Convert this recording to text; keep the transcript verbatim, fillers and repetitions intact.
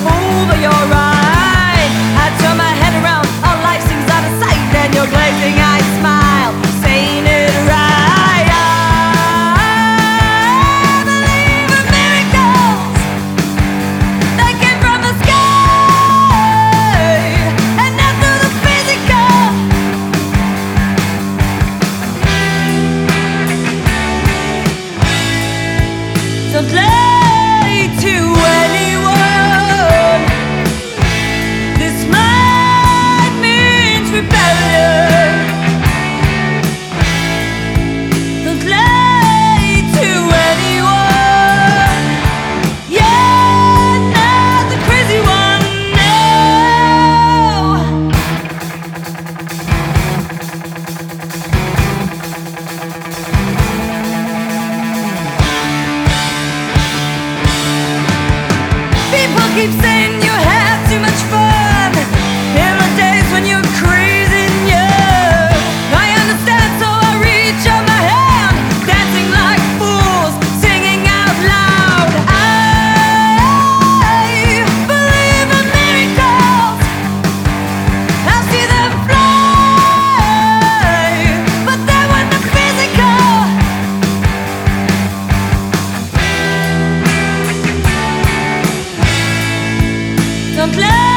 over your right. I turn my head around, all life seems out of sight, and your glazing eyes smile, saying it right. I believe in miracles that came from the sky and not through the physical. Don't lie to anyone. This might mean rebellion. Don't lie to anyone. You're not the crazy one, no. People keep saying you have too much fun. There are days when you're crazy and young. I understand, so I reach out my hand, dancing like fools, singing out loud. I believe in miracles. I see them fly, but they weren't the physical. Don't let